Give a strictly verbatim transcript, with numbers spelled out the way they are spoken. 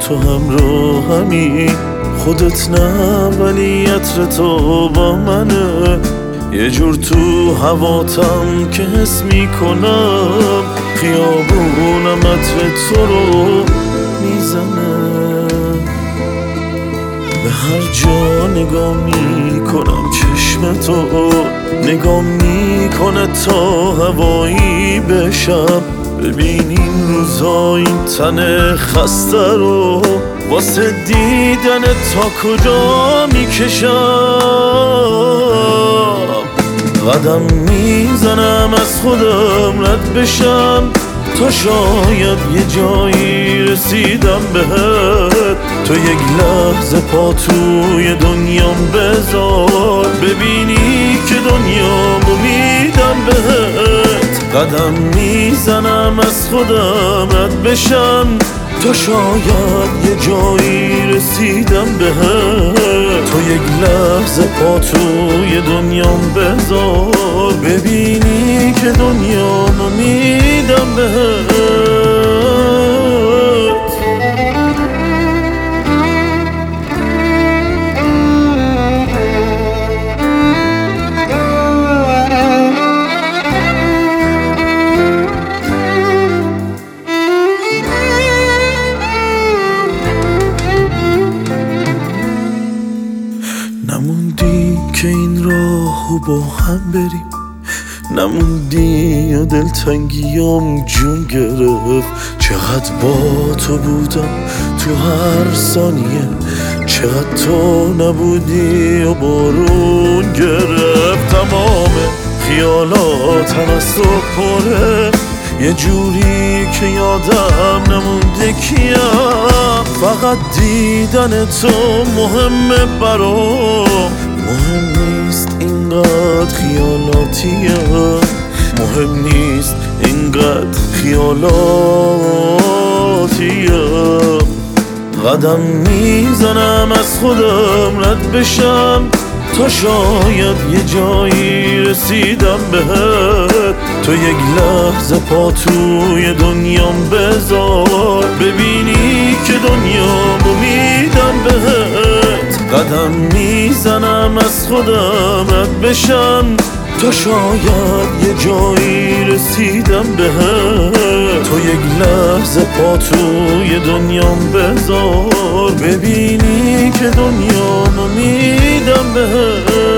تو همراهمی، خودت نه ولی عطر تو با منه. یه جور تو هواتم که حس میکنم خیابونم عطر تو رو میزنه. به هر جا نگاه میکنم چشم تو نگاه میکنه تا هوایی بشم. ببین این روزا این تن خسته رو واسه دیدن تا کجا میکشم. قدم میزنم از خودم رد بشم تا شاید یه جایی رسیدم بهت. تو یک لحظه پا توی دنیام بذار ببینی که دنیامو میدم بهت. قدم میزنم از خودم رد بشم تا شاید یه جایی رسیدم بهت. تو یک لحظه پا توی دنیام بذار ببینی که دنیامو میدم بهت. نموندی که این راهو با هم بریم، نموندی و دلتنگیام جون گرفت. چقدر با تو بودم تو هر ثانیه، چقدر تو نبودی و بارون گرفت. تمام خیالاتم از تو پره، یه جوری که یادم نمونده کیم. فقط دیدن تو مهمه برام، مهم نیست اینقدر خیالاتیم، مهم نیست اینقدر خیالاتیم. قدم میزنم از خودم رد بشم تا شاید یه جایی رسیدم بهت. تو یک لحظه پا توی دنیام بذار ببینی که دنیامو میدم بهت. قدم میزنم از خودم رد بشم تا شاید یه جایی رسیدم بهت. تو یک لحظه پا توی دنیام بذار ببینی که دنیامو میدم بهت.